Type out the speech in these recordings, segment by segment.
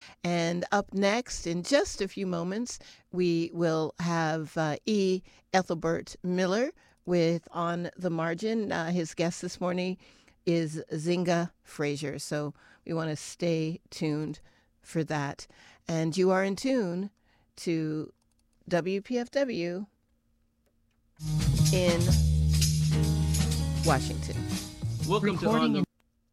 And up next, in just a few moments, we will have E. Ethelbert Miller with On the Margin. His guest this morning is Zinga Frazier. So we want to stay tuned for that. And you are in tune to WPFW in Washington. Welcome to On the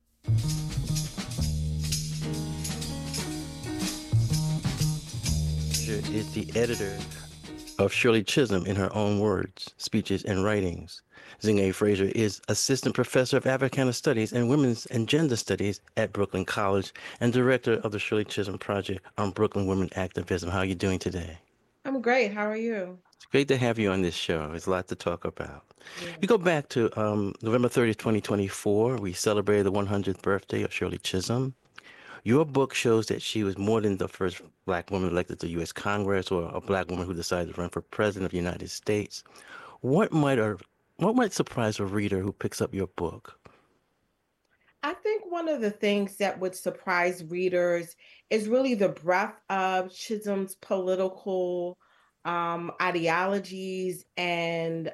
is the editor of Shirley Chisholm in her own words, speeches, and writings. Zinga Frazier is Assistant Professor of Africana Studies and Women's and Gender Studies at Brooklyn College and Director of the Shirley Chisholm Project on Brooklyn Women Activism. How are you doing today? I'm great. How are you? It's great to have you on this show. There's a lot to talk about. Yeah. We go back to November 30th, 2024. We celebrated the 100th birthday of Shirley Chisholm. Your book shows that she was more than the first Black woman elected to the U.S. Congress or a Black woman who decided to run for president of the United States. What might surprise a reader who picks up your book? I think one of the things that would surprise readers is really the breadth of Chisholm's political ideologies and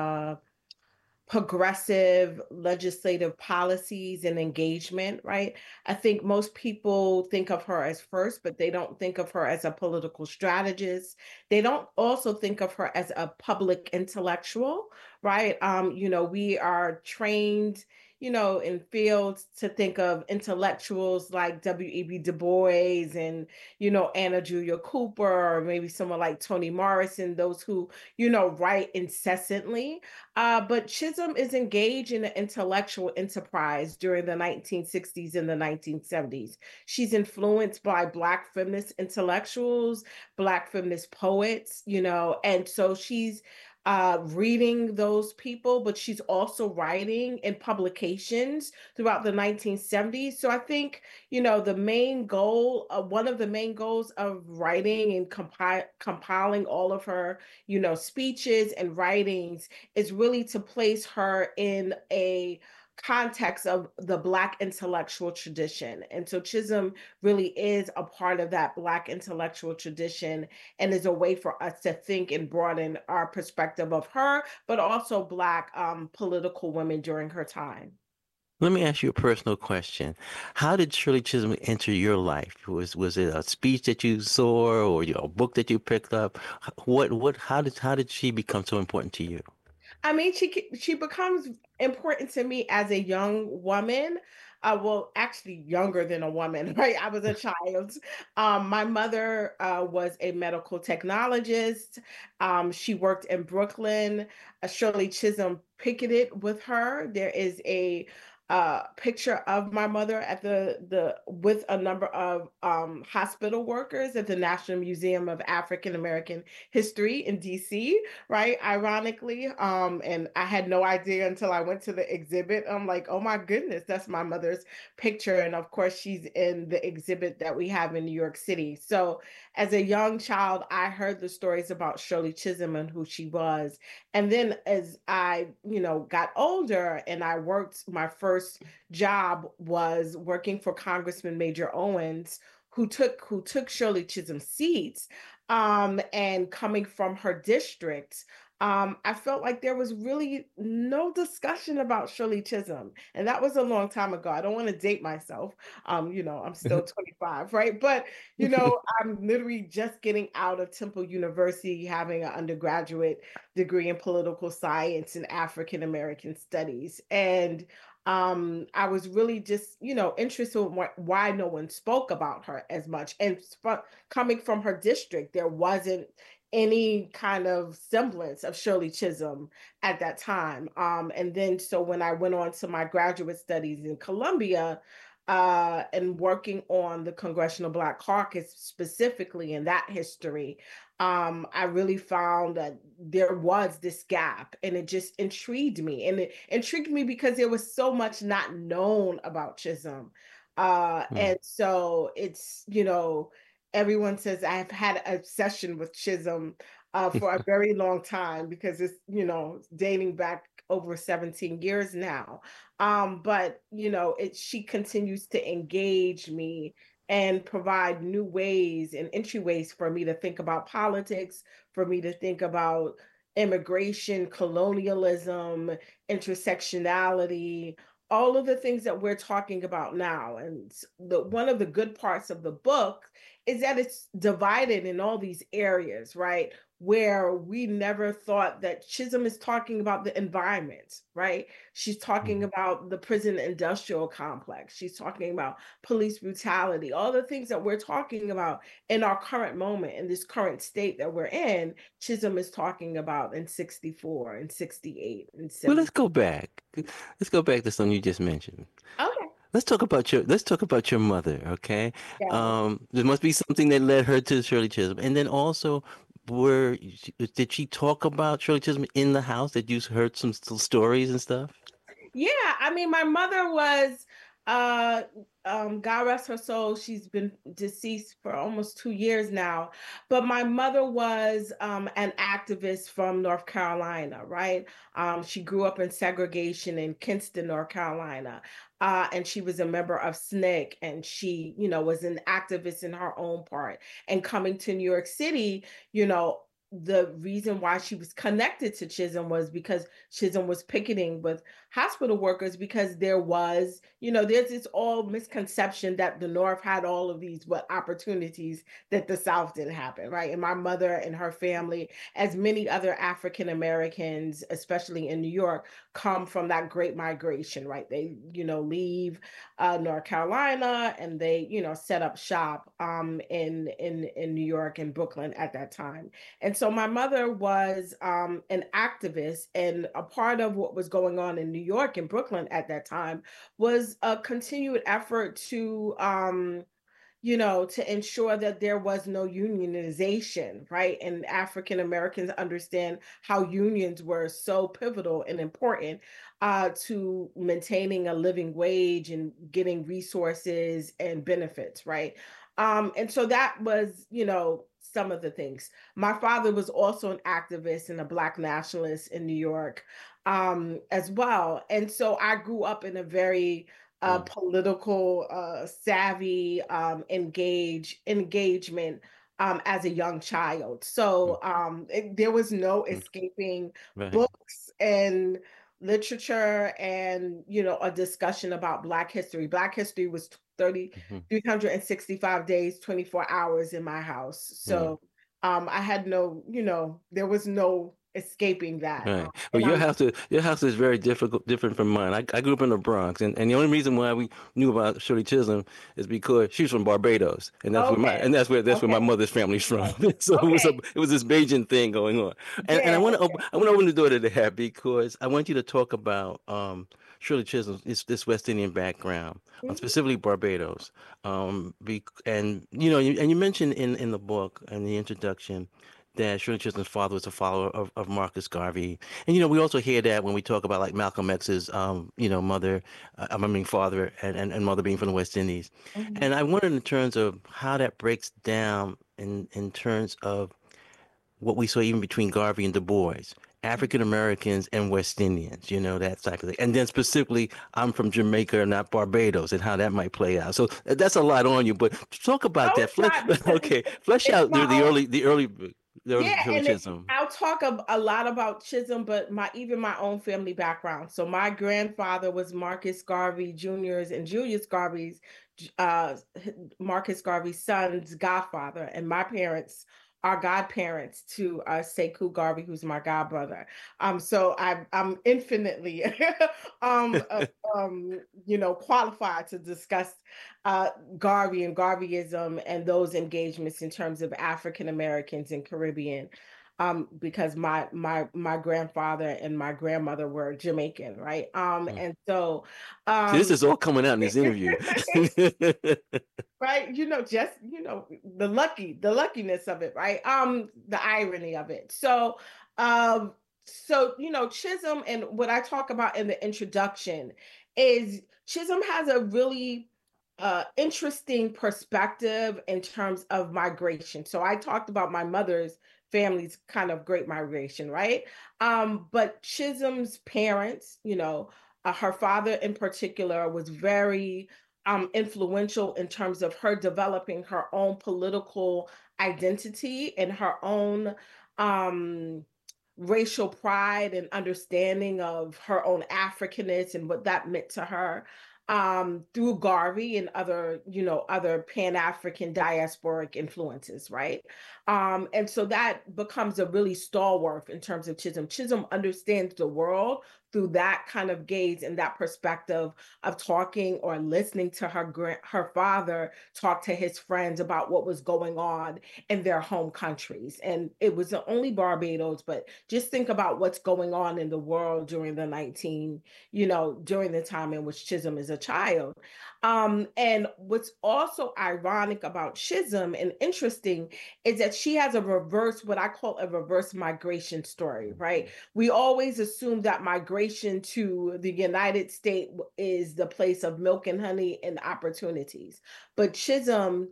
progressive legislative policies and engagement, right? I think most people think of her as first, but they don't think of her as a political strategist. They don't also think of her as a public intellectual, right? We are trained, in fields to think of intellectuals like W.E.B. Du Bois and, Anna Julia Cooper, or maybe someone like Toni Morrison, those who, write incessantly. But Chisholm is engaged in an intellectual enterprise during the 1960s and the 1970s. She's influenced by Black feminist intellectuals, Black feminist poets, and so she's reading those people, but she's also writing in publications throughout the 1970s. So I think, the main goal, one of the main goals of writing and compiling all of her, speeches and writings is really to place her in a context of the Black intellectual tradition. And so Chisholm really is a part of that Black intellectual tradition and is a way for us to think and broaden our perspective of her, but also Black political women during her time. Let me ask you a personal question. How did Shirley Chisholm enter your life? Was it a speech that you saw or a book that you picked up? How did she become so important to you? I mean, she becomes important to me as a young woman. Well, actually, younger than a woman, right? I was a child. My mother was a medical technologist. She worked in Brooklyn. Shirley Chisholm picketed with her. There is a picture of my mother at the with a number of hospital workers at the National Museum of African American History in DC, right? Ironically, and I had no idea until I went to the exhibit. I'm like, oh my goodness, that's my mother's picture. And of course, she's in the exhibit that we have in New York City. So as a young child, I heard the stories about Shirley Chisholm and who she was. And then as I, got older and I worked, my first job was working for Congressman Major Owens, who took Shirley Chisholm's seats, and coming from her district, I felt like there was really no discussion about Shirley Chisholm. And that was a long time ago. I don't want to date myself. I'm still 25, right? But, I'm literally just getting out of Temple University, having an undergraduate degree in political science and African American studies. And I was really just, interested in why no one spoke about her as much. And coming from her district, there wasn't any kind of semblance of Shirley Chisholm at that time. And then, so when I went on to my graduate studies in Columbia, and working on the Congressional Black Caucus specifically in that history, I really found that there was this gap, and it just intrigued me. And it intrigued me because there was so much not known about Chisholm. And so it's, everyone says I've had an obsession with Chisholm for a very long time because it's, dating back over 17 years now. But she continues to engage me and provide new ways and entryways for me to think about politics, for me to think about immigration, colonialism, intersectionality, all of the things that we're talking about now. And one of the good parts of the book is that it's divided in all these areas, right? Where we never thought that Chisholm is talking about the environment, right? She's talking about the prison industrial complex. She's talking about police brutality, all the things that we're talking about in our current moment, in this current state that we're in, Chisholm is talking about in 64 and 68 and Well, 70. let's go back to something you just mentioned. Okay. Let's talk about your mother, okay? Yeah. There must be something that led her to Shirley Chisholm. And then also, did she talk about Shirley Chisholm in the house? That you heard some stories and stuff? Yeah, I mean, my mother was, uh, God rest her soul, she's been deceased for almost 2 years now. But my mother was an activist from North Carolina, right? She grew up in segregation in Kinston, North Carolina. And she was a member of SNCC, and she, was an activist in her own part. And coming to New York City, the reason why she was connected to Chisholm was because Chisholm was picketing with hospital workers, because there's this all misconception that the North had all of these opportunities that the South didn't happen, right? And my mother and her family, as many other African Americans, especially in New York, come from that great migration, right? They, leave North Carolina, and they, set up shop in New York and Brooklyn at that time. And so my mother was an activist, and a part of what was going on in New York and Brooklyn at that time was a continued effort to ensure that there was no unionization, right? And African Americans understand how unions were so pivotal and important to maintaining a living wage and getting resources and benefits, right? And so that was, some of the things. My father was also an activist and a Black nationalist in New York as well. And so I grew up in a very political savvy engagement as a young child. So there was no escaping Right. books and literature and a discussion about Black history. Black history was 365 days, 24 hours in my house. Mm. So I had there was no escaping that. Right. Well, And I'm your house is very different from mine. I grew up in the Bronx, and the only reason why we knew about Shirley Chisholm is because she's from Barbados, and okay. that's where my Okay. mother's family's from. So Okay. it was this Bajan thing going on, and Yeah. I want to open the door to that because I want you to talk about Shirley Chisholm, this West Indian background, Mhm. specifically Barbados, and you mentioned in the book and the introduction that Shirley Chisholm's father was a follower of Marcus Garvey. And, we also hear that when we talk about like Malcolm X's, mother, father and mother being from the West Indies. Mhm. And I wondered in terms of how that breaks down in terms of what we saw even between Garvey and Du Bois, African Americans and West Indians, that type of thing. And then specifically, I'm from Jamaica, not Barbados, and how that might play out. So that's a lot on you, but talk about No, that. it's not, because Okay, flesh it's out my own. the early Yeah, Shirley and Chisholm. I'll talk a lot about Chisholm, but even my own family background. So my grandfather was Marcus Garvey Jr.'s and Julius Garvey's, uh, Marcus Garvey's son's godfather, and my parents are godparents to Sekou Garvey, who's my godbrother. So I'm infinitely, um, uh, qualified to discuss uh, Garvey and Garveyism and those engagements in terms of African Americans and Caribbean, because my grandfather and my grandmother were Jamaican, right? Mm. And so, See, this um, is all coming out in this interview. right, just the luckiness of it, right? The irony of it. So Chisholm, and what I talk about in the introduction is Chisholm has a really interesting perspective in terms of migration. So I talked about my mother's family's kind of great migration, right? But Chisholm's parents, her father in particular, was very influential in terms of her developing her own political identity and her own um, racial pride and understanding of her own Africanness and what that meant to her, through Garvey and other, other Pan-African diasporic influences, right? And so that becomes a really stalwart in terms of Chisholm. Chisholm understands the world through that kind of gaze and that perspective of talking or listening to her father talk to his friends about what was going on in their home countries. And it was only Barbados, but just think about what's going on in the world during during the time in which Chisholm is a child. And what's also ironic about Chisholm and interesting is that she has what I call a reverse migration story, right? We always assume that migration to the United States is the place of milk and honey and opportunities. But Chisholm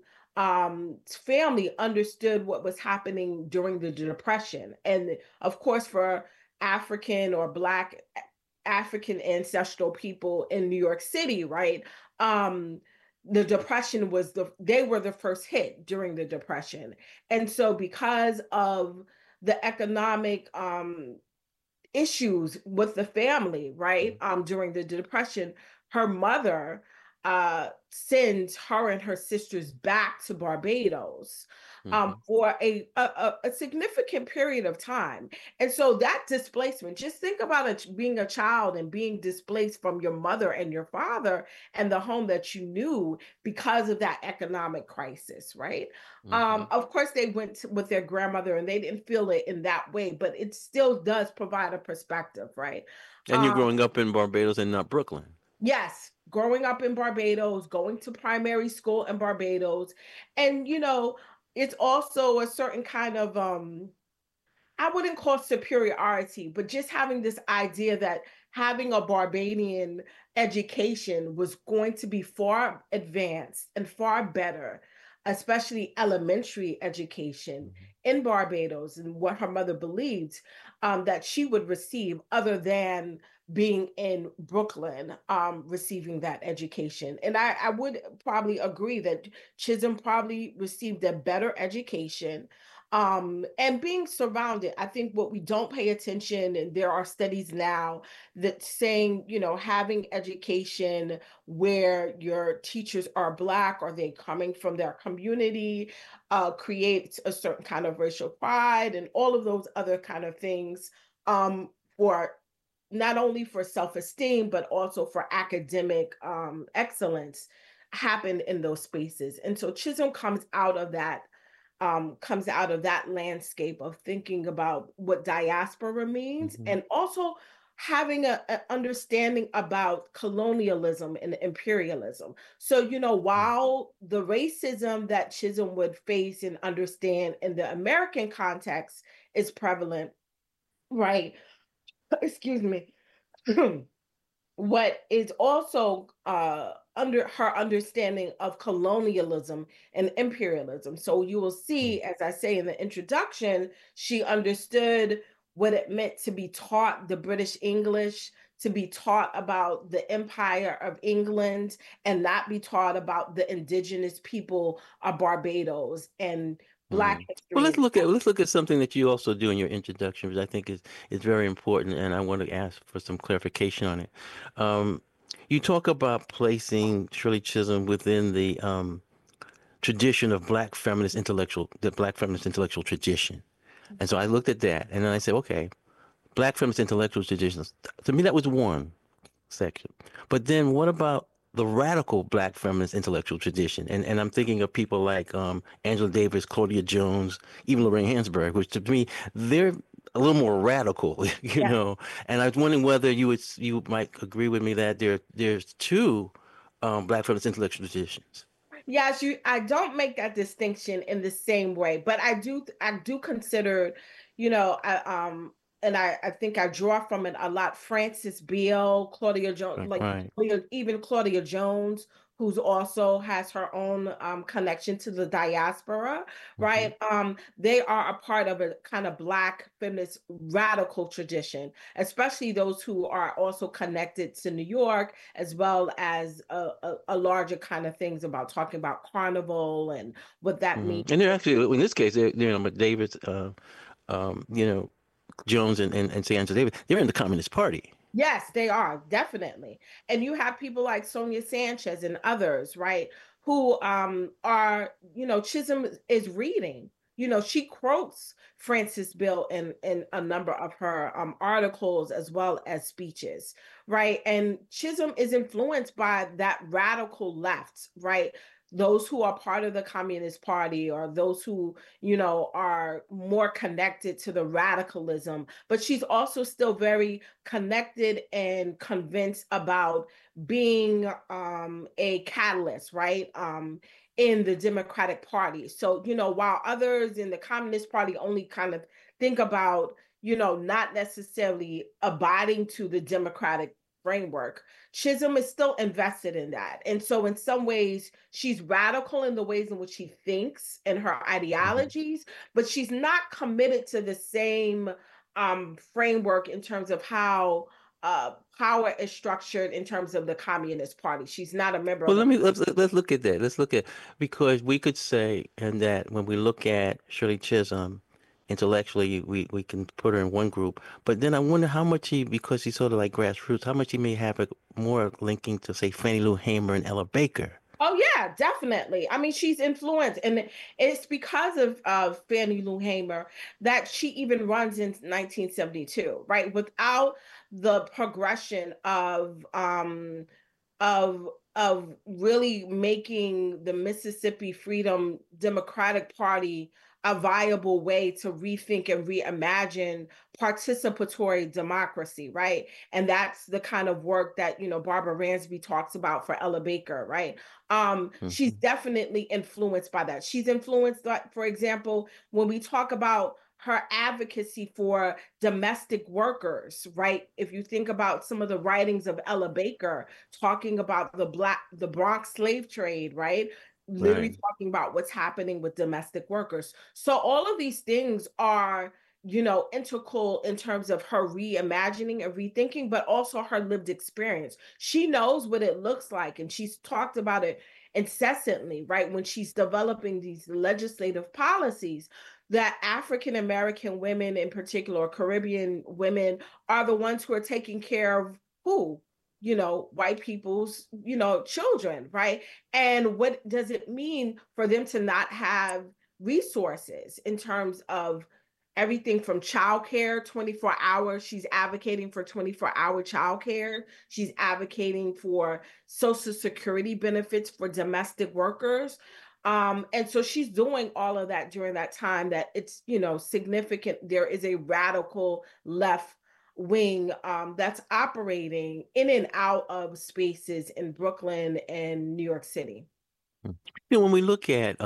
family understood what was happening during the Depression. And of course, for African or Black African ancestral people in New York City, right? The Depression they were the first hit during the Depression. And so because of the economic issues with the family, right? During the Depression, her mother sends her and her sisters back to Barbados for a significant period of time. And so that displacement, just think about it, being a child and being displaced from your mother and your father and the home that you knew because of that economic crisis, right? Of course, they went with their grandmother and they didn't feel it in that way, but it still does provide a perspective, right? And you're growing up in Barbados and not Brooklyn. Yes, growing up in Barbados, going to primary school in Barbados. And, it's also a certain kind of, I wouldn't call superiority, but just having this idea that having a Barbadian education was going to be far advanced and far better, especially elementary education in Barbados, and what her mother believed that she would receive other than being in Brooklyn, receiving that education. And I would probably agree that Chisholm probably received a better education. And being surrounded, I think what we don't pay attention, and there are studies now that saying, having education where your teachers are Black or they coming from their community, creates a certain kind of racial pride and all of those other kind of things, for not only for self-esteem, but also for academic excellence happen in those spaces. And so Chisholm comes out of that landscape of thinking about what diaspora means, and also having an understanding about colonialism and imperialism. So, while the racism that Chisholm would face and understand in the American context is prevalent, right? Excuse me. What is also under her understanding of colonialism and imperialism. So you will see, as I say in the introduction, she understood what it meant to be taught the British English, to be taught about the Empire of England, and not be taught about the indigenous people of Barbados and Black history. Well, let's look at something that you also do in your introduction, which I think is very important, and I want to ask for some clarification on it. You talk about placing Shirley Chisholm within the tradition of the Black feminist intellectual tradition, and so I looked at that, and then I said, okay, Black feminist intellectual traditions. To me, that was one section, but then what about the radical Black feminist intellectual tradition? And I'm thinking of people like Angela Davis, Claudia Jones, even Lorraine Hansberry, which to me, they're a little more radical, you know. And I was wondering whether you might agree with me that there's two Black feminist intellectual traditions. Yes, I don't make that distinction in the same way, but I do consider, and I think I draw from it a lot. Frances Beale, Claudia Jones, Right. Even Claudia Jones, who's also has her own connection to the diaspora, right? They are a part of a kind of Black feminist radical tradition, especially those who are also connected to New York, as well as a larger kind of things about talking about carnival and what that means. And they're actually, in this case, they're, McDavid, Jones and Sandra Davis, they're in the Communist Party. Yes, they are, definitely. And you have people like Sonia Sanchez and others, right, who are, Chisholm is reading. She quotes Frances Bill in a number of her articles as well as speeches, right? And Chisholm is influenced by that radical left, right? Those who are part of the Communist Party, or those who, are more connected to the radicalism. But she's also still very connected and convinced about being a catalyst, right? In the Democratic Party. So, while others in the Communist Party only kind of think about, not necessarily abiding to the Democratic framework, Chisholm is still invested in that. And so in some ways, she's radical in the ways in which she thinks and her ideologies, but she's not committed to the same framework in terms of how power is structured in terms of the Communist Party. She's not a member Well, of let's look at that. Let's look at, because we could say, and that when we look at Shirley Chisholm, intellectually, we can put her in one group. But then I wonder how much because he's sort of like grassroots, how much he may have a more linking to, say, Fannie Lou Hamer and Ella Baker. Oh yeah, definitely. I mean, she's influenced, and it's because of Fannie Lou Hamer that she even runs in 1972, right? Without the progression of really making the Mississippi Freedom Democratic Party a viable way to rethink and reimagine participatory democracy, right? And that's the kind of work that, Barbara Ransby talks about for Ella Baker, right? She's definitely influenced by that. She's influenced, like, for example, when we talk about her advocacy for domestic workers, right? If you think about some of the writings of Ella Baker talking about the Bronx slave trade, right? Literally talking about what's happening with domestic workers. So all of these things are, integral in terms of her reimagining and rethinking, but also her lived experience. She knows what it looks like, and she's talked about it incessantly, right? When she's developing these legislative policies, that African American women, in particular, Caribbean women, are the ones who are taking care of who? White people's, children, right? And what does it mean for them to not have resources in terms of everything from childcare, 24 hours? She's advocating for 24-hour childcare. She's advocating for Social Security benefits for domestic workers. And so she's doing all of that during that time that it's, significant. There is a radical left wing that's operating in and out of spaces in Brooklyn and New York City. When we look at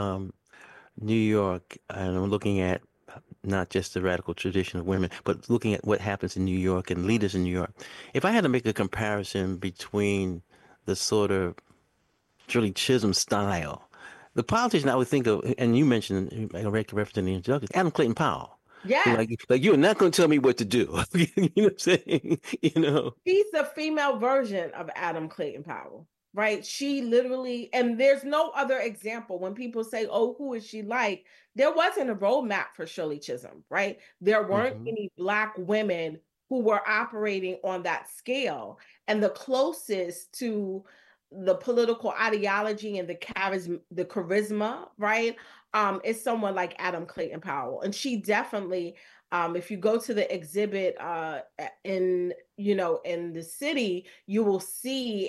New York, and I'm looking at not just the radical tradition of women, but looking at what happens in New York and leaders in New York, if I had to make a comparison between the sort of Shirley Chisholm style, the politician I would think of, and you mentioned, I reference in the introduction, Adam Clayton Powell. Yeah. Like you're not going to tell me what to do. You know what I'm saying? She's the female version of Adam Clayton Powell, right? She literally, and there's no other example. When people say, oh, who is she like? There wasn't a roadmap for Shirley Chisholm, right? There weren't any Black women who were operating on that scale. And the closest to the political ideology and the charisma, right, is someone like Adam Clayton Powell. And she definitely, if you go to the exhibit in the city, you will see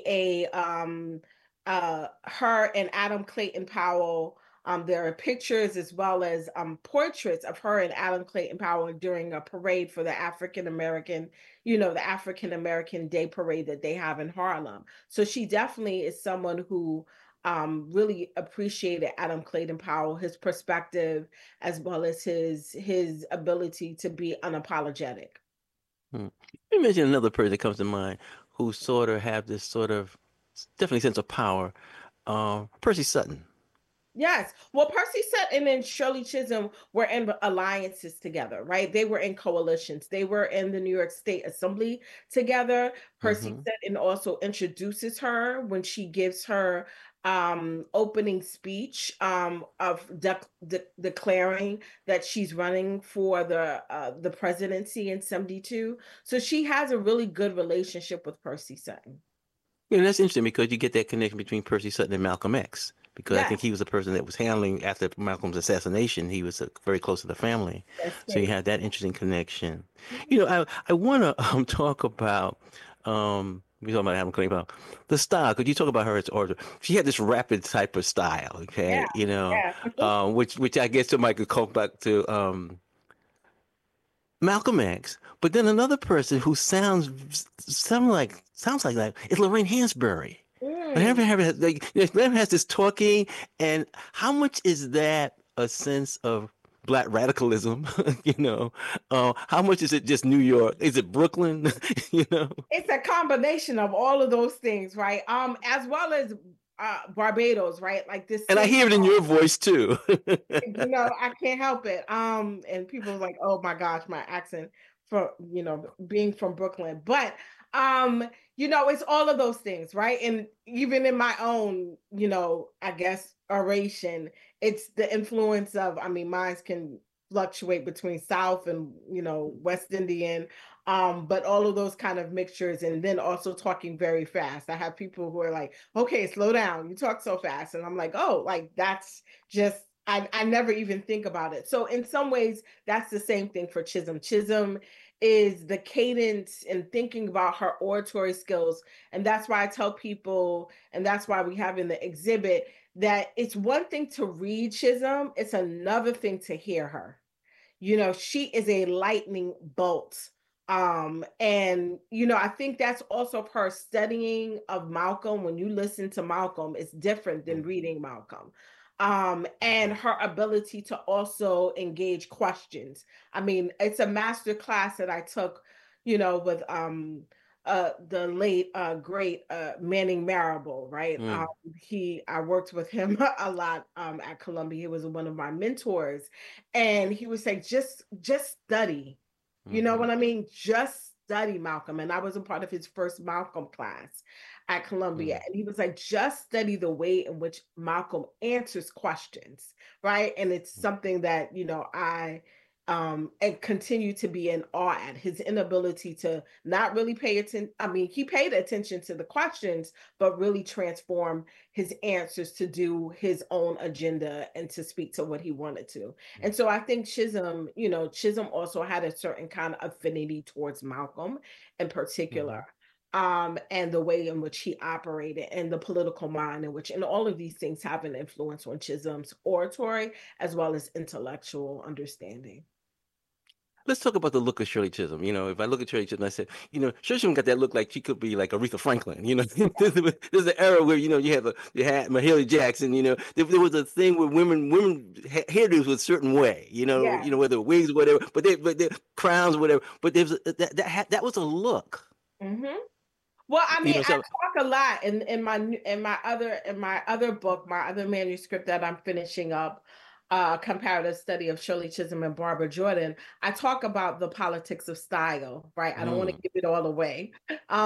her and Adam Clayton Powell. There are pictures as well as portraits of her and Adam Clayton Powell during a parade for the African American Day Parade that they have in Harlem. So she definitely is someone who really appreciated Adam Clayton Powell, his perspective, as well as his ability to be unapologetic. You mentioned another person that comes to mind who sort of have this sort of definitely sense of power. Percy Sutton. Yes. Well, Percy Sutton and Shirley Chisholm were in alliances together, right? They were in coalitions. They were in the New York State Assembly together. Percy Hmm. Sutton also introduces her when she gives her opening speech of declaring that she's running for the presidency in 72. So she has a really good relationship with Percy Sutton. Yeah, that's interesting because you get that connection between Percy Sutton and Malcolm X. Because I Yes, think he was the person that was handling after Malcolm's assassination. He was very close to the family, that's so you great. had that interesting connection. I want to talk about we talking about Adam Clayton, about the style. Could you talk about her as order? She had this rapid type of style, Yeah, okay? yeah. Which I guess somebody could call back to Malcolm X, but then another person who sounds like that is Lorraine Hansberry. Mm. Lorraine has this talking, and how much is that a sense of Black radicalism? How much is it just New York? Is it Brooklyn? You know, It's a combination of all of those things, right? As well as Barbados, right? Like this and I city, hear it in your voice too. I can't help it. And people are like, oh my gosh, my accent from, being from Brooklyn. But it's all of those things, right? And even in my own, I guess oration, it's the influence of, I mean, mine can fluctuate between South and, West Indian, but all of those kind of mixtures, and then also talking very fast. I have people who are like, okay, slow down, you talk so fast. And I'm like, oh, like that's just, I never even think about it. So in some ways, that's the same thing for Chisholm. Chisholm is the cadence and thinking about her oratory skills. And that's why I tell people, and that's why we have in the exhibit, that it's one thing to read Chisholm, it's another thing to hear her. She is a lightning bolt. And I think that's also her studying of Malcolm. When you listen to Malcolm, it's different than reading Malcolm. And her ability to also engage questions. I mean, it's a master class that I took, with the late great Manning Marable, right? Mm, I worked with him a lot at Columbia. He was one of my mentors, and he would say, just study. You know hmm what I mean? Just study Malcolm. And I was a part of his first Malcolm class at Columbia. mm. And he was like, just study the way in which Malcolm answers questions, right? And it's something that, I and continue to be in awe at his inability to not really pay attention. I mean, he paid attention to the questions, but really transform his answers to do his own agenda and to speak to what he wanted to. And so I think Chisholm also had a certain kind of affinity towards Malcolm in Hmm. particular. And the way in which he operated and the political mind in which, and all of these things have an influence on Chisholm's oratory as well as intellectual understanding. Let's talk about the look of Shirley Chisholm. If I look at Shirley Chisholm, I said, Shirley Chisholm got that look like she could be like Aretha Franklin. There's an era where you had Mahalia Jackson. There was a thing where women hairdos was a certain way. Yeah. Whether wigs or whatever, but they crowns or whatever. But there was that was a look. Hmm. Well, I mean, I So talk a lot in my other book, my other manuscript that I'm finishing up, comparative study of Shirley Chisholm and Barbara Jordan. I talk about the politics of style, right? I don't want to mm. give it all away,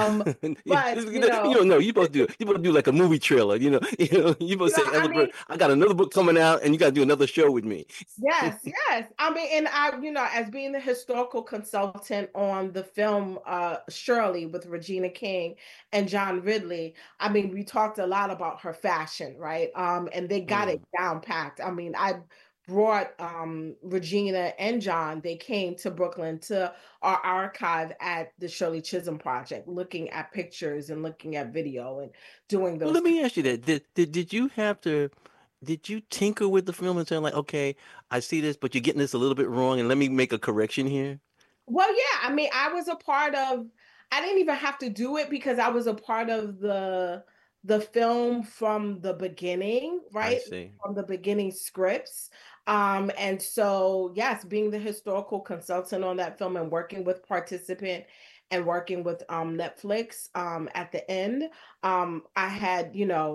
but You don't know. You supposed to do like a movie trailer. You supposed to say, I mean, Ethelbert, I got another book coming out, and you got to do another show with me. yes, yes. I mean, and as being the historical consultant on the film Shirley with Regina King and John Ridley, I mean, we talked a lot about her fashion, right? And they got it Mm. down packed. I mean, I brought Regina and John, they came to Brooklyn to our archive at the Shirley Chisholm Project, looking at pictures and looking at video and doing Well, those. let me ask you that. Did you have to? Did you tinker with the film and say like, okay, I see this, but you're getting this a little bit wrong, and let me make a correction here? Well, yeah, I mean, I didn't even have to do it because I was a part of the film from the beginning, I right? see. From the beginning scripts. And so, yes, being the historical consultant on that film and working with participant and working with Netflix at the end. I had,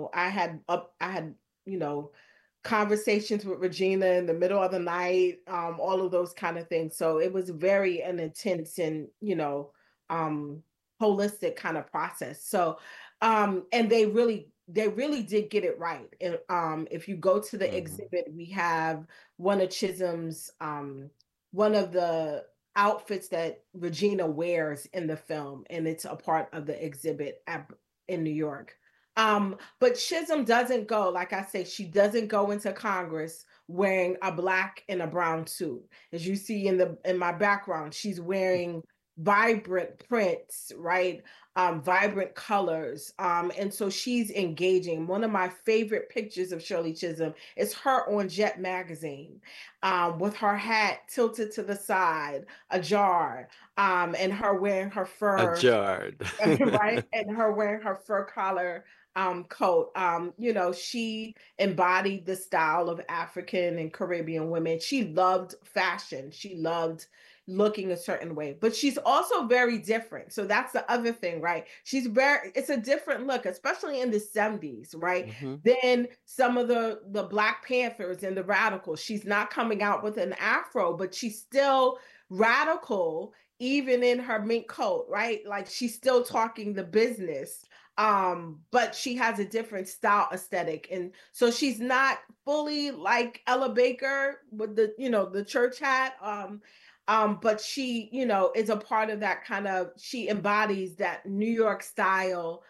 you know, conversations with Regina in the middle of the night, all of those kind of things. So it was very an intense and, um, holistic kind of process. So, and they really did get it right. And if you go to the exhibit, we have one of Chisholm's, one of the outfits that Regina wears in the film, and it's a part of the exhibit in New York. But Chisholm doesn't go, like I say, she doesn't go into Congress wearing a black and a brown suit. As you see in my background, she's wearing vibrant prints, right? Vibrant colors. And so she's engaging. One of my favorite pictures of Shirley Chisholm is her on Jet magazine, with her hat tilted to the side, ajar, and her wearing her fur, Ajar. right? And her wearing her fur collar coat. She embodied the style of African and Caribbean women. She loved fashion. She loved looking a certain way, but she's also very different. So that's the other thing, right? It's a different look, especially in the 70s, right? Mm-hmm. Then some of the Black Panthers and the radicals, she's not coming out with an afro, but she's still radical, even in her mink coat, right? Like she's still talking the business, but she has a different style aesthetic, and so she's not fully like Ella Baker with the church hat, but she is a part of that kind of, she embodies that New York style,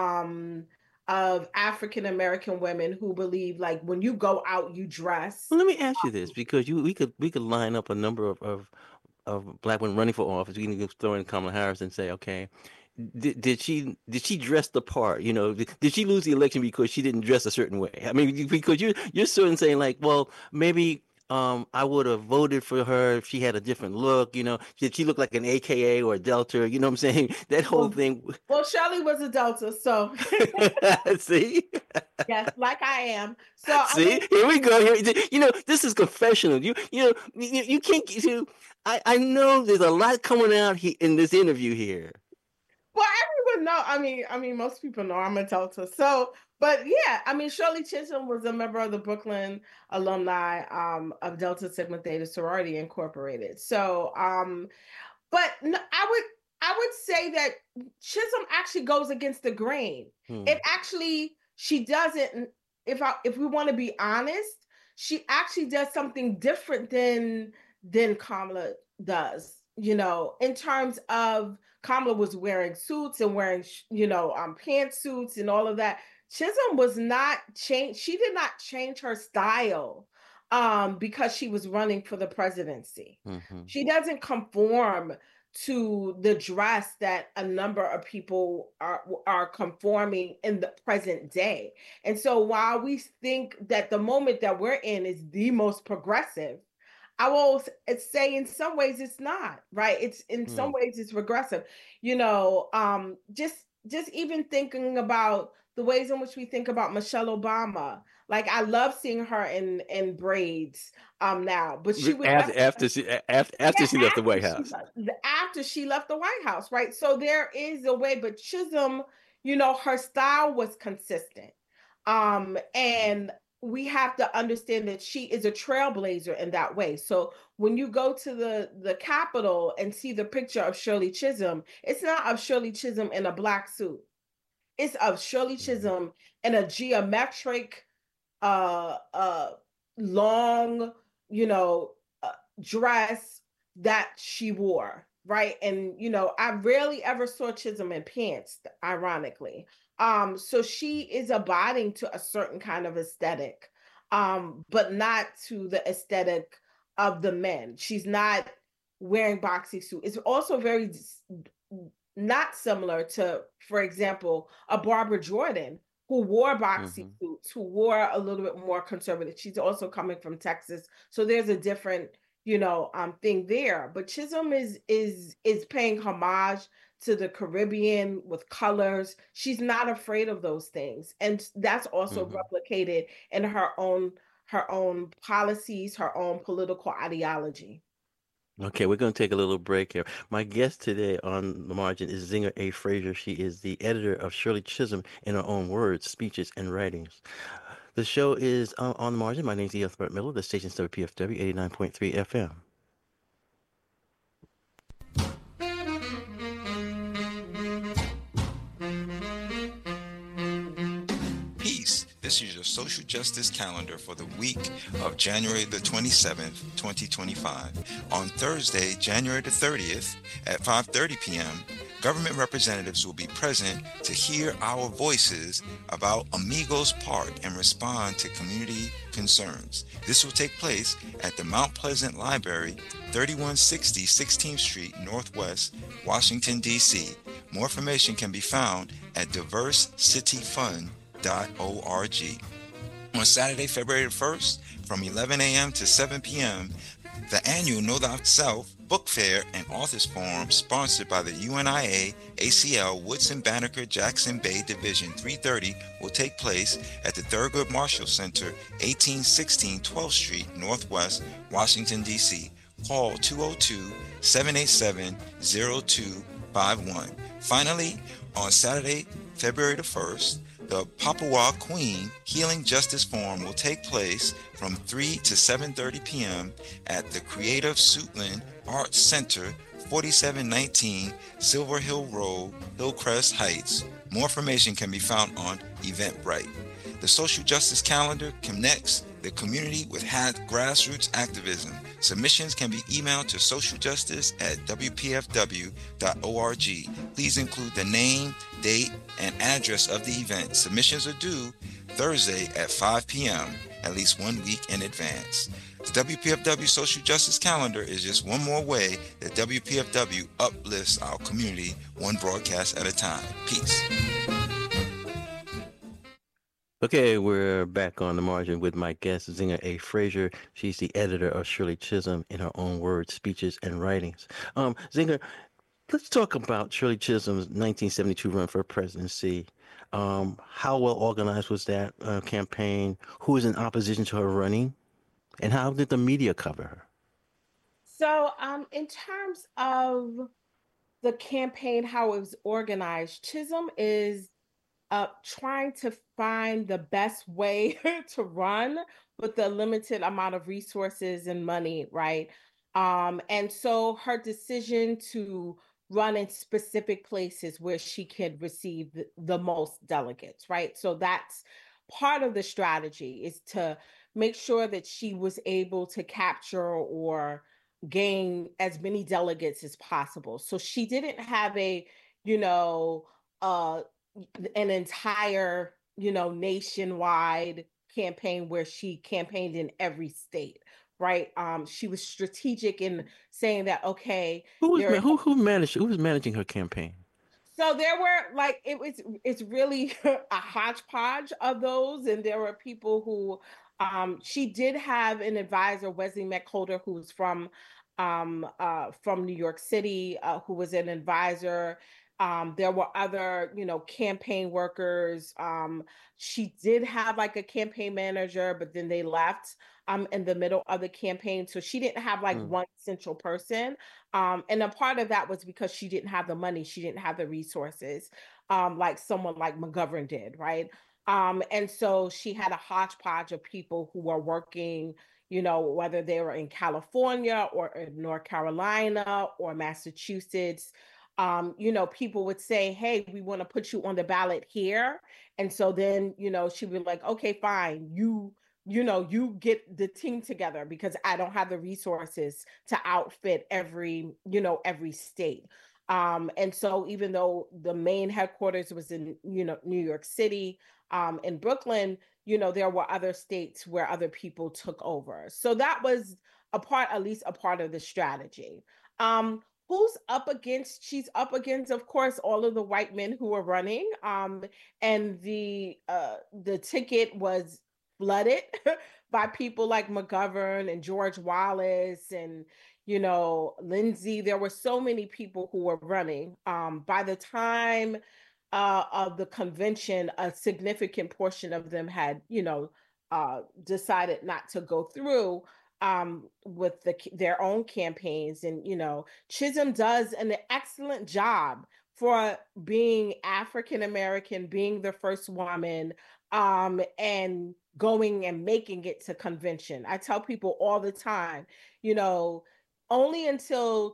of African American women who believe like when you go out you dress. Well, let me ask you this, because we could line up a number of Black women running for office. We can just throw in Kamala Harris and say, okay, did she dress the part? Did she lose the election because she didn't dress a certain way? I mean, because you're sort of saying like, well, maybe I would have voted for her if she had a different look. Did she look like an AKA or a Delta? You know what I'm saying? That whole thing. Well, Shirley was a Delta, so See? yes, like I am. So See, here we go. Here, this is confessional. You can't. I know there's a lot coming out in this interview here. well, everyone know. I mean, most people know I'm a Delta. So, but yeah, I mean, Shirley Chisholm was a member of the Brooklyn alumni, of Delta Sigma Theta Sorority Incorporated. So, but no, I would say that Chisholm actually goes against the grain. It actually, she doesn't. If we want to be honest, she actually does something different than Kamala does. In terms of, Kamala was wearing suits and wearing pantsuits and all of that. Chisholm was not changed. She did not change her style because she was running for the presidency. Mm-hmm. She doesn't conform to the dress that a number of people are conforming in the present day. And so while we think that the moment that we're in is the most progressive, I will say in some ways it's not, right? It's in some ways it's regressive. Just even thinking about the ways in which we think about Michelle Obama. Like I love seeing her in braids now, but she was after she left the White House. After she left the White House, right? So there is a way, but Chisholm, her style was consistent. And we have to understand that she is a trailblazer in that way. So when you go to the Capitol and see the picture of Shirley Chisholm, it's not of Shirley Chisholm in a black suit. It's of Shirley Chisholm in a geometric, long, dress that she wore, right? And I rarely ever saw Chisholm in pants, ironically. So she is abiding to a certain kind of aesthetic, but not to the aesthetic of the men. She's not wearing boxy suit. It's also very not similar to, for example, a Barbara Jordan who wore boxy suits, who wore a little bit more conservative. She's also coming from Texas, so there's a different, thing there. But Chisholm is paying homage to the Caribbean with colors. She's not afraid of those things, and that's also replicated in her own policies, her own political ideology. Okay, we're going to take a little break here. My guest today on the margin is Zinger A. Fraser. She is the editor of Shirley Chisholm in Her Own Words, Speeches, and Writings. The show is on the margin. My name is E. Elthbert Miller. The station's WPFW 89.3 FM. Peace. This is your social justice calendar for the week of January the 27th, 2025. On Thursday, January the 30th at 5:30 p.m., government representatives will be present to hear our voices about Amigos Park and respond to community concerns. This will take place at the Mount Pleasant Library, 3160 16th Street Northwest, Washington, D.C. More information can be found at diversicityfund.org. On Saturday, February 1st, from 11 a.m. to 7 p.m., the annual Know Thyself Book Fair and Authors Forum, sponsored by the UNIA ACL Woodson Banneker Jackson Bay Division 330, will take place at the Thurgood Marshall Center, 1816 12th Street, Northwest, Washington, D.C. Call 202-787-0251. Finally, on Saturday, February the 1st, the Papua Queen Healing Justice Forum will take place from 3 to 7:30 p.m. at the Creative Suitland Arts Center, 4719 Silver Hill Road, Hillcrest Heights. More information can be found on Eventbrite. The social justice calendar connects the community with grassroots activism. Submissions can be emailed to socialjustice@wpfw.org. Please include the name, date, and address of the event. Submissions are due Thursday at 5 p.m., at least 1 week in advance. The WPFW Social Justice Calendar is just one more way that WPFW uplifts our community, one broadcast at a time. Peace. Okay, we're back on the margin with my guest, Zinger A. Fraser. She's the editor of Shirley Chisholm in Her Own Words, Speeches, and Writings. Zinger, let's talk about Shirley Chisholm's 1972 run for presidency. How well organized was that campaign? Who was in opposition to her running? And how did the media cover her? So, in terms of the campaign, how it was organized, Chisholm is trying to find the best way to run with the limited amount of resources and money, right? And so her decision to run in specific places where she could receive the most delegates, right? So that's part of the strategy, is to make sure that she was able to capture or gain as many delegates as possible. So she didn't have a, you know, uh an entire, nationwide campaign where she campaigned in every state, right? She was strategic in saying that, okay, Who was there. who was managing her campaign? So there were, like, it's really a hodgepodge of those, and there were people who, she did have an advisor, Wesley Meckholder, who's from New York City, who was an advisor. There were other, campaign workers. She did have like a campaign manager, but then they left in the middle of the campaign. So she didn't have like one central person. And a part of that was because she didn't have the money, she didn't have the resources, like someone like McGovern did, right? And so she had a hodgepodge of people who were working, whether they were in California or in North Carolina or Massachusetts. People would say, hey, we want to put you on the ballot here. And so then, she would be like, okay, fine, you get the team together, because I don't have the resources to outfit every state. And so even though the main headquarters was in, New York City, in Brooklyn, there were other states where other people took over. So that was at least a part of the strategy. Who's up against? She's up against, of course, all of the white men who are running. And the ticket was flooded by people like McGovern and George Wallace and, Lindsay. There were so many people who were running. By the time of the convention, a significant portion of them had, decided not to go through. with their own campaigns. And, Chisholm does an excellent job for being African American, being the first woman, and going and making it to convention. I tell people all the time, only until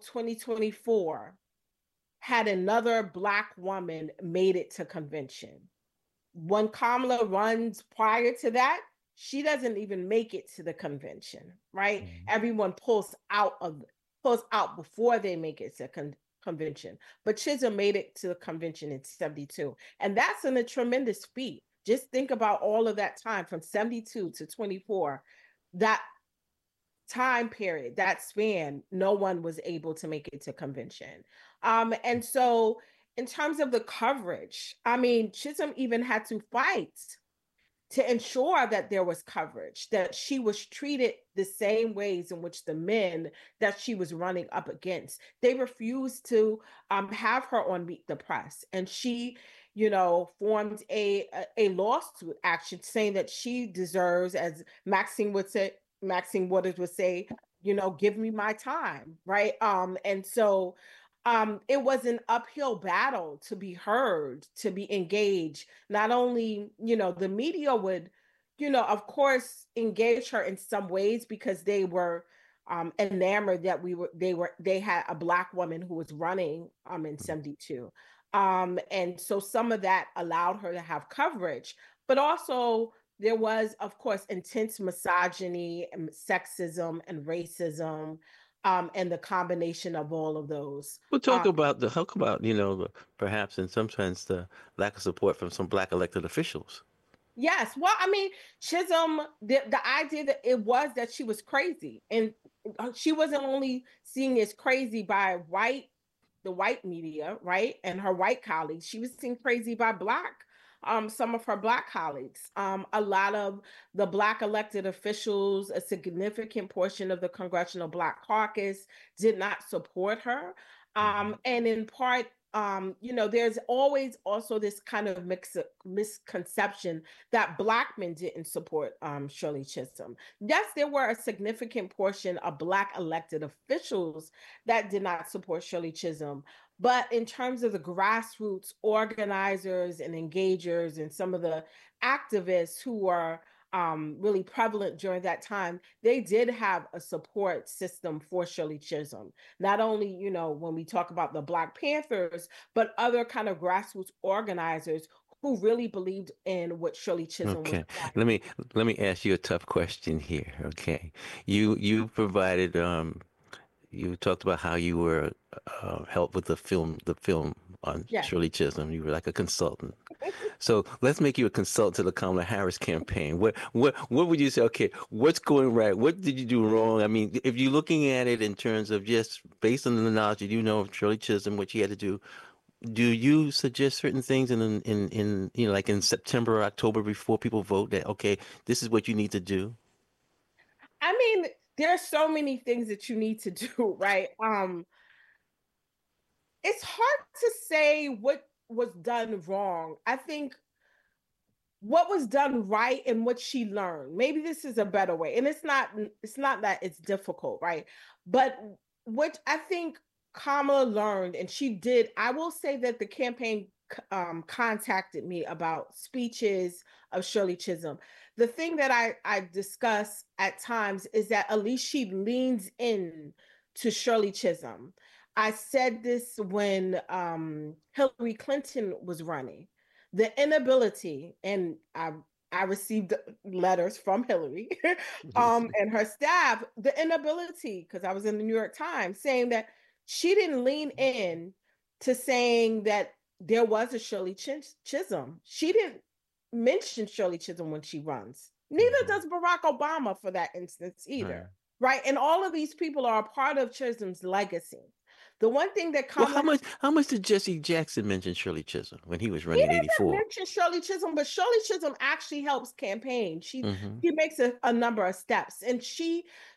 2024 had another Black woman made it to convention. When Kamala runs prior to that, she doesn't even make it to the convention, right? Mm-hmm. Everyone pulls out before they make it to convention. But Chisholm made it to the convention in 72. And that's a tremendous feat. Just think about all of that time from 72 to 24, that time period, that span, no one was able to make it to convention. And so in terms of the coverage, Chisholm even had to fight to ensure that there was coverage, that she was treated the same ways in which the men that she was running up against. They refused to have her on Meet the Press. And she, formed a lawsuit action saying that she deserves, as Maxine Waters would say, give me my time, right? And so it was an uphill battle to be heard, to be engaged. Not only, the media would, of course, engage her in some ways because they were enamored that they had a Black woman who was running in 72. And so some of that allowed her to have coverage, but also there was, of course, intense misogyny and sexism and racism. And the combination of all of those. We'll talk about perhaps in some sense the lack of support from some Black elected officials. Yes, well, Chisholm, the idea that she was crazy, and she wasn't only seen as crazy by the white media, right, and her white colleagues. She was seen crazy by some of her Black colleagues. A lot of the Black elected officials, a significant portion of the Congressional Black Caucus did not support her. And in part, there's always also this kind of misconception that Black men didn't support Shirley Chisholm. Yes, there were a significant portion of Black elected officials that did not support Shirley Chisholm. But in terms of the grassroots organizers and engagers and some of the activists who were really prevalent during that time, they did have a support system for Shirley Chisholm. Not only, when we talk about the Black Panthers, but other kind of grassroots organizers who really believed in what Shirley Chisholm was like. Let me ask you a tough question here. Okay. You provided you talked about how you were helped with the film on Shirley Chisholm. You were like a consultant. So let's make you a consultant to the Kamala Harris campaign. What would you say? Okay, what's going right? What did you do wrong? If you're looking at it in terms of just based on the knowledge that you know of Shirley Chisholm, what she had to do you suggest certain things in like in September or October before people vote that okay, this is what you need to do? There are so many things that you need to do, right? It's hard to say what was done wrong. I think what was done right and what she learned. Maybe this is a better way. And it's not that it's difficult, right? But what I think Kamala learned, and she did, I will say that the campaign contacted me about speeches of Shirley Chisholm. The thing that I discuss at times is that at least she leans in to Shirley Chisholm. I said this when Hillary Clinton was running. The inability, and I received letters from Hillary and her staff, the inability, because I was in the New York Times, saying that she didn't lean in to saying that there was a Shirley Chisholm. She didn't mention Shirley Chisholm when she runs. Neither does Barack Obama, for that instance, either. Right? And all of these people are a part of Chisholm's legacy. The one thing that how much did Jesse Jackson mention Shirley Chisholm when he was running in '84? He didn't mention Shirley Chisholm, but Shirley Chisholm actually helps campaign. She makes a number of steps, and she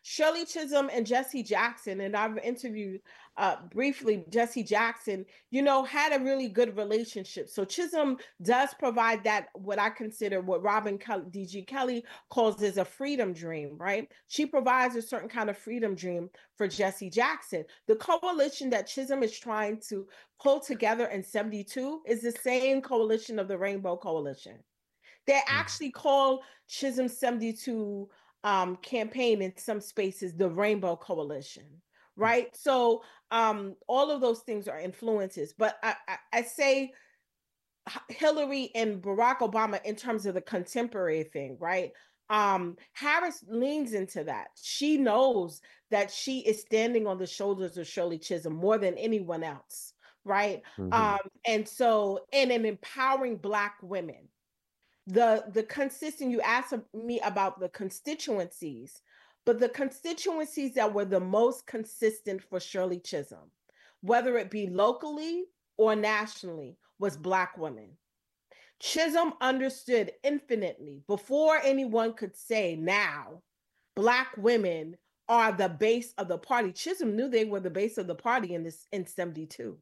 Shirley Chisholm and Jesse Jackson, and I've interviewed briefly Jesse Jackson, had a really good relationship. So Chisholm does provide that, what I consider, what Robin Kelly, D.G. Kelly calls as a freedom dream, right? She provides a certain kind of freedom dream for Jesse Jackson. The coalition that Chisholm is trying to pull together in 72 is the same coalition of the Rainbow Coalition. They actually call Chisholm 72 campaign in some spaces the Rainbow Coalition, right? So all of those things are influences. But I say Hillary and Barack Obama in terms of the contemporary thing, right? Harris leans into that. She knows that she is standing on the shoulders of Shirley Chisholm more than anyone else, right? And so, in empowering Black women, the consistent, you asked me about the constituencies, but the constituencies that were the most consistent for Shirley Chisholm, whether it be locally or nationally, was Black women. Chisholm understood infinitely before anyone could say now, Black women are the base of the party. Chisholm knew they were the base of the party in 72.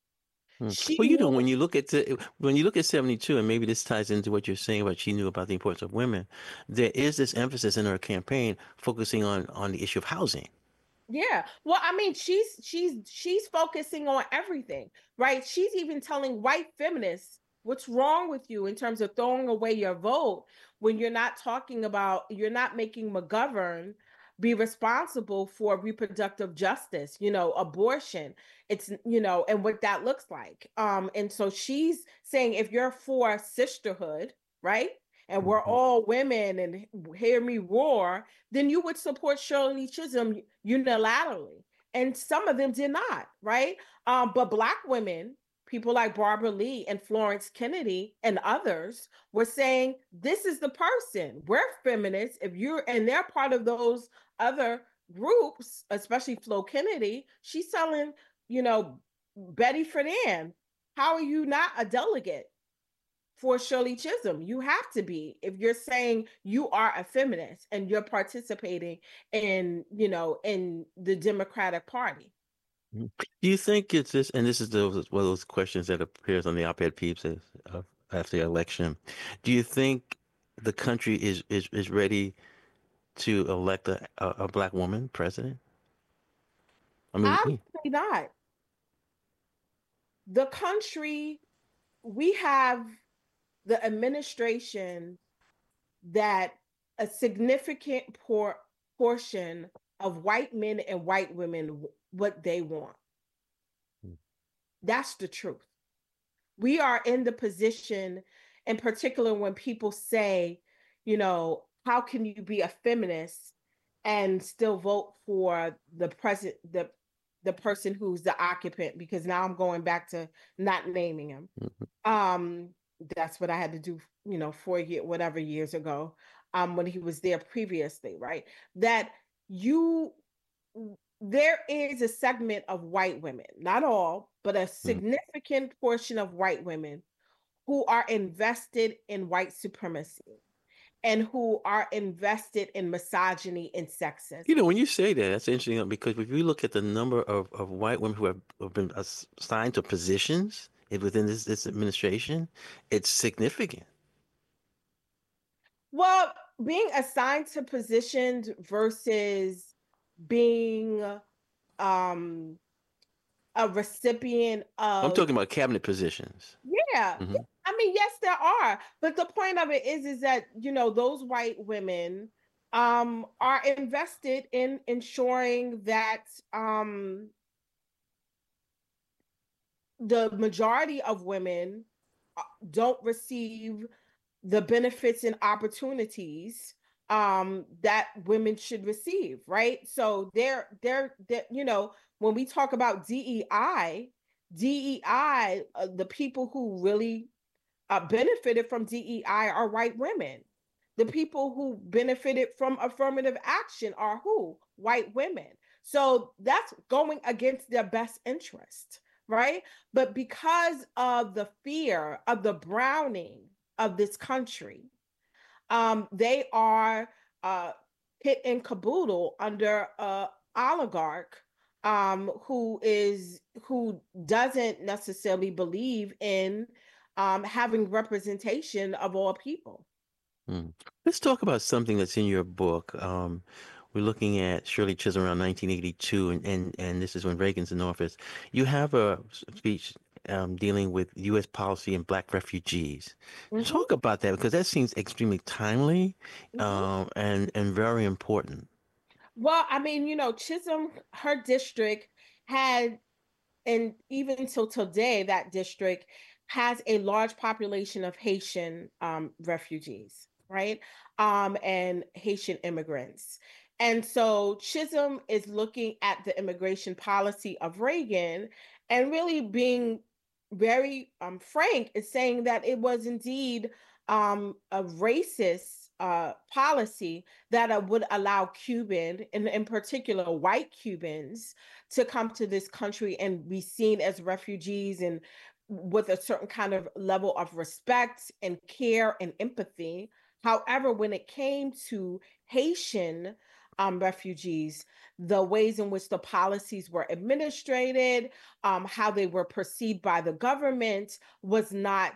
Well, when you look at 72, and maybe this ties into what you're saying about she knew about the importance of women, there is this emphasis in her campaign focusing on the issue of housing. Yeah. Well, I mean, she's focusing on everything, right? She's even telling white feminists, what's wrong with you in terms of throwing away your vote when you're not making McGovern be responsible for reproductive justice, abortion. It's, and what that looks like. And so she's saying, if you're for sisterhood, right? And we're all women and hear me roar, then you would support Shirley Chisholm unilaterally. And some of them did not, right? But Black women, people like Barbara Lee and Florence Kennedy and others, were saying, this is the person. We're feminists. And they're part of those other groups, especially Flo Kennedy. She's telling, Betty Friedan, how are you not a delegate for Shirley Chisholm? You have to be, if you're saying you are a feminist and you're participating in the Democratic Party. Do you think it's this, and this is one of those questions that appears on the op-ed pieces after the election. Do you think the country is ready to elect a Black woman president? I would say not. The country, we have the administration that a significant portion of white men and white women, what they want. That's the truth. We are in the position, in particular, when people say, how can you be a feminist and still vote for the person who's the occupant? Because now I'm going back to not naming him. That's what I had to do, 4 years ago, when he was there previously, right? That there is a segment of white women, not all, but a significant portion of white women who are invested in white supremacy and who are invested in misogyny and sexism. When you say that, that's interesting, because if you look at the number of white women who have been assigned to positions within this administration, it's significant. Well, being assigned to positions versus being a recipient of... I'm talking about cabinet positions. Yeah. I mean, yes, there are. But the point of it is that, those white women are invested in ensuring that the majority of women don't receive the benefits and opportunities that women should receive, right? So they're when we talk about DEI, the people who really benefited from DEI are white women. The people who benefited from affirmative action are who? White women. So that's going against their best interest, right? But because of the fear of the browning of this country, they are kit and caboodle under a oligarch who doesn't necessarily believe in having representation of all people. Let's talk about something that's in your book. We're looking at Shirley Chisholm around 1982, and this is when Reagan's in office. You have a speech dealing with U.S. policy and Black refugees. Talk about that, because that seems extremely timely and very important. Well, I mean, Chisholm, her district had, and even till today, that district has a large population of Haitian refugees, right? And Haitian immigrants. And so Chisholm is looking at the immigration policy of Reagan and really being very frank, is saying that it was indeed a racist policy that would allow Cuban, and in particular white Cubans, to come to this country and be seen as refugees, and with a certain kind of level of respect and care and empathy. However, when it came to Haitian refugees, the ways in which the policies were administrated, how they were perceived by the government was not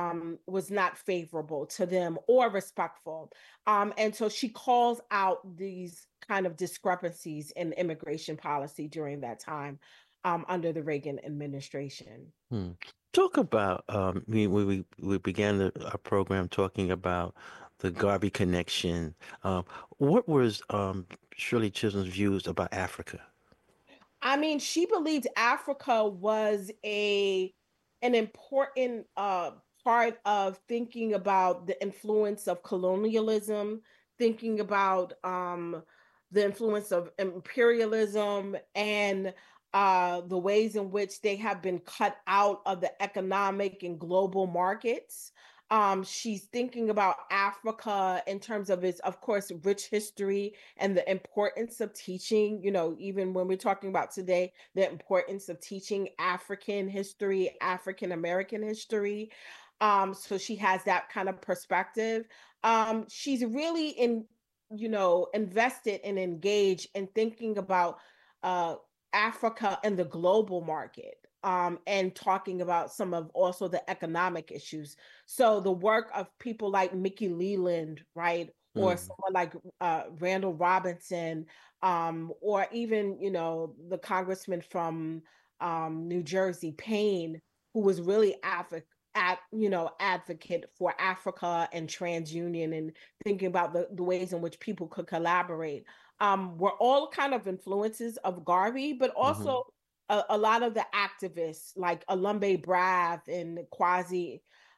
favorable to them or respectful. And so she calls out these kind of discrepancies in immigration policy during that time under the Reagan administration. Talk about, we began our program talking about the Garvey connection. What was Shirley Chisholm's views about Africa? I mean, she believed Africa was an important part of thinking about the influence of colonialism, thinking about the influence of imperialism, and the ways in which they have been cut out of the economic and global markets. She's thinking about Africa in terms of its, of course, rich history and the importance of teaching, even when we're talking about today, the importance of teaching African history, African American history. So she has that kind of perspective. She's really invested and engaged in thinking about Africa and the global market. And talking about some of also the economic issues. So the work of people like Mickey Leland, right? Or someone like Randall Robinson, or even, the congressman from New Jersey, Payne, who was really advocate for Africa and TransUnion, and thinking about the ways in which people could collaborate. Were all kind of influences of Garvey, but also a lot of the activists like Alumbe Brath and Kwasi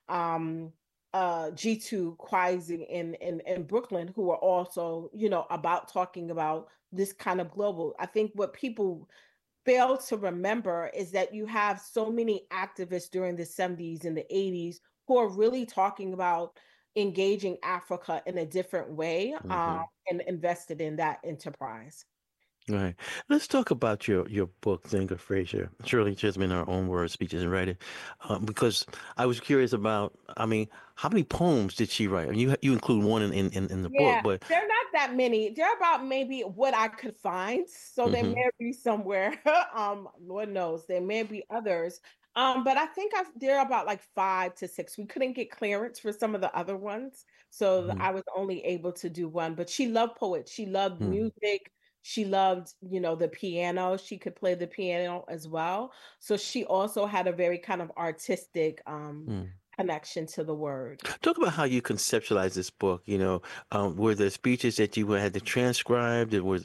G2 Kwasi in Brooklyn, who are also, about talking about this kind of global. I think what people fail to remember is that you have so many activists during the 70s and the 80s who are really talking about engaging Africa in a different way and invested in that enterprise. Right. Let's talk about your book, Zenga Frazier, Shirley Chisholm in Her Own Words, Speeches and Writing, because I was curious about, how many poems did she write? You include one in the book, but there are not that many. There are about maybe what I could find. So there may be somewhere. Lord knows there may be others. But I think there are about like 5 to 6. We couldn't get clearance for some of the other ones, so I was only able to do one. But she loved poets. She loved music. She loved, the piano. She could play the piano as well. So she also had a very kind of artistic connection to the word. Talk about how you conceptualized this book. Were there speeches that you had to transcribe? Were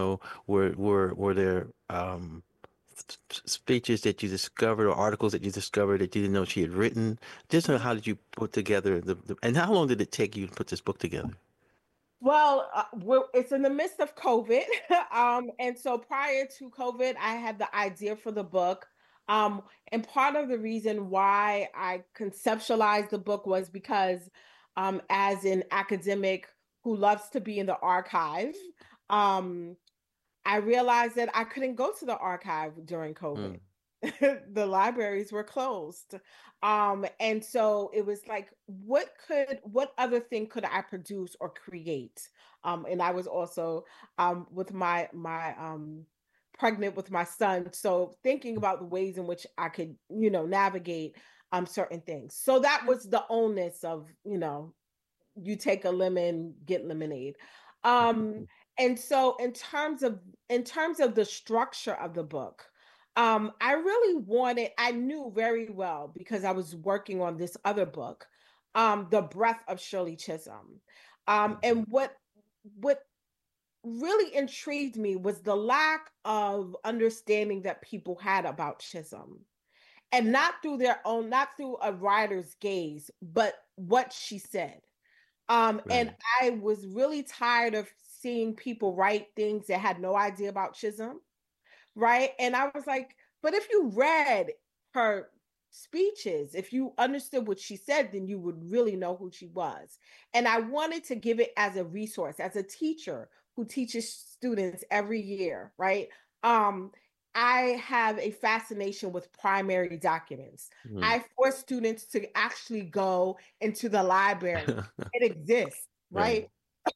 there speeches that you discovered or articles that you discovered that you didn't know she had written? Just how did you put together and how long did it take you to put this book together? Well, it's in the midst of COVID. And so prior to COVID, I had the idea for the book. And part of the reason why I conceptualized the book was because as an academic who loves to be in the archive, I realized that I couldn't go to the archive during COVID. the libraries were closed. And so it was like, what other thing could I produce or create? And I was also with my pregnant with my son. So thinking about the ways in which I could, navigate certain things. So that was the onus of, you take a lemon, get lemonade. And so in terms of the structure of the book, I really I knew very well because I was working on this other book, The Breath of Shirley Chisholm. And what really intrigued me was the lack of understanding that people had about Chisholm, and not through not through a writer's gaze, but what she said. And I was really tired of seeing people write things that had no idea about Chisholm, right? And I was like, but if you read her speeches, if you understood what she said, then you would really know who she was. And I wanted to give it as a resource, as a teacher who teaches students every year, right? I have a fascination with primary documents. I force students to actually go into the library. It exists, right?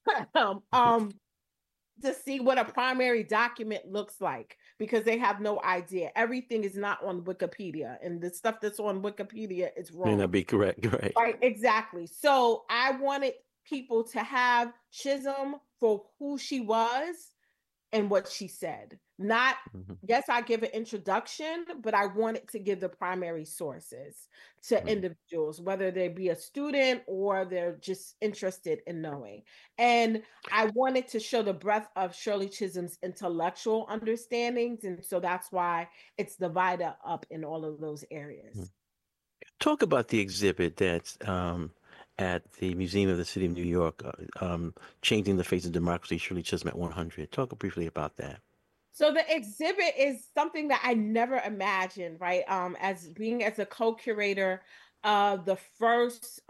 To see what a primary document looks like, because they have no idea. Everything is not on Wikipedia, and the stuff that's on Wikipedia is wrong. May not be correct, right? Right, exactly. So I wanted people to have Chisholm for who she was and what she said. Not, yes, I give an introduction, but I wanted to give the primary sources to individuals, whether they be a student or they're just interested in knowing. And I wanted to show the breadth of Shirley Chisholm's intellectual understandings. And so that's why it's divided up in all of those areas. Talk about the exhibit that's at the Museum of the City of New York, Changing the Face of Democracy, Shirley Chisholm at 100. Talk briefly about that. So the exhibit is something that I never imagined, right? As a co-curator of the first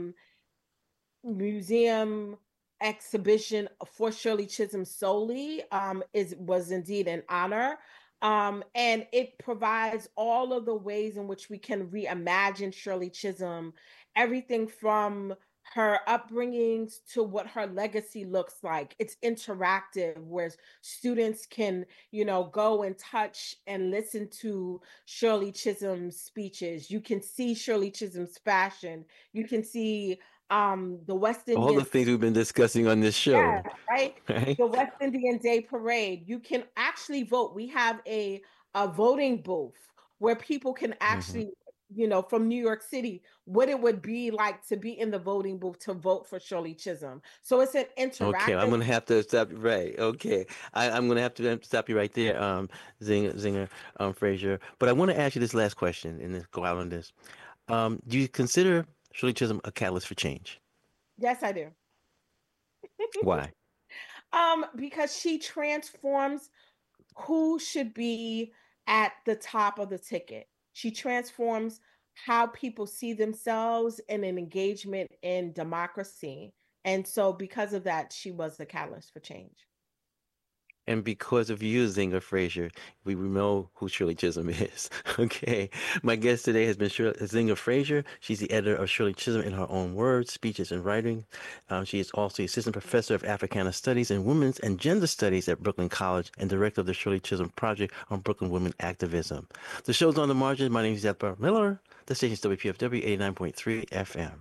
museum exhibition for Shirley Chisholm solely, was indeed an honor. And it provides all of the ways in which we can reimagine Shirley Chisholm, everything from her upbringings to what her legacy looks like. It's interactive, where students can, go and touch and listen to Shirley Chisholm's speeches. You can see Shirley Chisholm's fashion. You can see the West Indian, all the things we've been discussing on this show. Yeah, right? The West Indian Day Parade. You can actually vote. We have a voting booth where people can actually, from New York City, what it would be like to be in the voting booth to vote for Shirley Chisholm. So it's an interactive. Okay, I'm going to have to stop. Right. Okay. I'm going to have to stop you right there, Zinger, Frazier. But I want to ask you this last question and then go out on this. Do you consider Shirley Chisholm a catalyst for change? Yes, I do. Why? Because she transforms who should be at the top of the ticket. She transforms how people see themselves in an engagement in democracy. And so because of that, she was the catalyst for change. And because of you, Zinger Frazier, we know who Shirley Chisholm is. Okay. My guest today has been Zinger Frazier. She's the editor of Shirley Chisholm in Her Own Words, Speeches, and Writing. She is also the assistant professor of Africana Studies and Women's and Gender Studies at Brooklyn College and director of the Shirley Chisholm Project on Brooklyn Women Activism. The show's On the Margin. My name is Edward Miller. The station's WPFW 89.3 FM.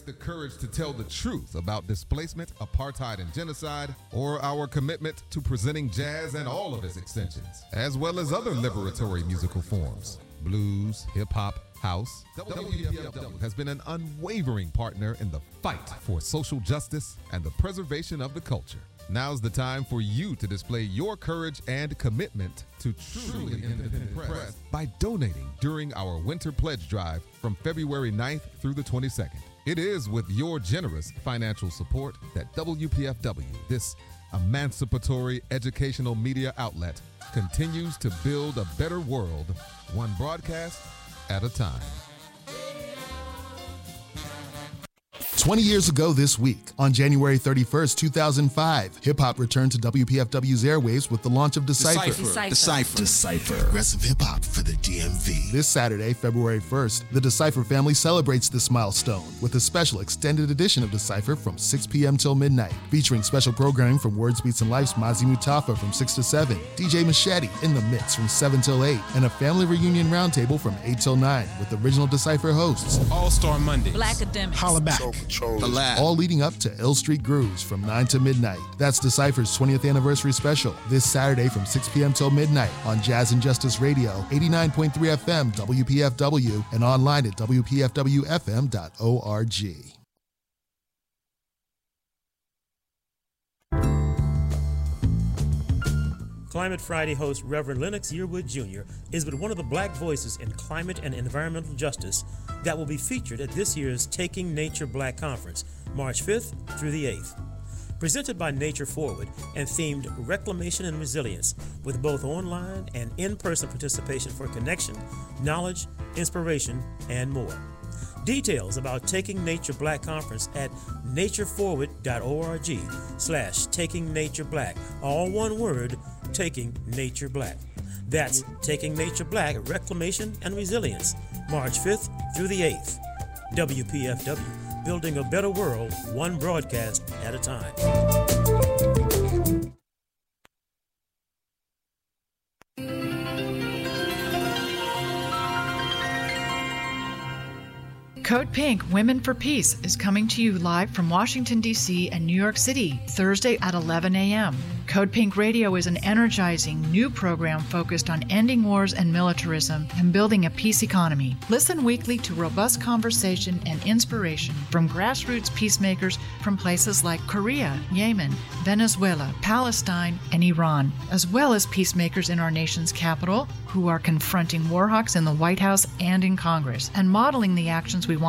the courage to tell the truth about displacement, apartheid, and genocide, or our commitment to presenting jazz and all of its extensions, as well as other liberatory musical forms, blues, hip-hop, house. WPFW has been an unwavering partner in the fight for social justice and the preservation of the culture. Now's the time for you to display your courage and commitment to truly independent press by donating during our Winter Pledge Drive from February 9th through the 22nd. It is with your generous financial support that WPFW, this emancipatory educational media outlet, continues to build a better world, one broadcast at a time. 20 years ago this week, on January 31st, 2005, hip-hop returned to WPFW's airwaves with the launch of Decipher. Progressive hip-hop for the DMV. This Saturday, February 1st, the Decipher family celebrates this milestone with a special extended edition of Decipher from 6 p.m. till midnight, featuring special programming from Words, Beats, and Life's Mazi Mutafa from 6 to 7, DJ Machete in the mix from 7 till 8, and a family reunion roundtable from 8 till 9 with original Decipher hosts. All-Star Mondays. Black Academics. Holla back. The Lab. All leading up to Ill Street Grooves from 9 to midnight. That's Decipher's 20th anniversary special this Saturday from 6 p.m. till midnight on Jazz and Justice Radio, 89.3 FM WPFW, and online at WPFWFM.org. Climate Friday host Reverend Lennox Yearwood Jr. is but one of the black voices in climate and environmental justice that will be featured at this year's Taking Nature Black Conference, March 5th through the 8th. Presented by Nature Forward and themed Reclamation and Resilience, with both online and in-person participation for connection, knowledge, inspiration, and more. Details about Taking Nature Black Conference at natureforward.org/Taking Nature Black. All one word, Taking Nature Black. That's Taking Nature Black, Reclamation and Resilience, March 5th through the 8th. WPFW, building a better world, one broadcast at a time. Code Pink Women for Peace is coming to you live from Washington, D.C. and New York City, Thursday at 11 a.m. Code Pink Radio is an energizing new program focused on ending wars and militarism and building a peace economy. Listen weekly to robust conversation and inspiration from grassroots peacemakers from places like Korea, Yemen, Venezuela, Palestine, and Iran, as well as peacemakers in our nation's capital who are confronting war hawks in the White House and in Congress and modeling the actions we want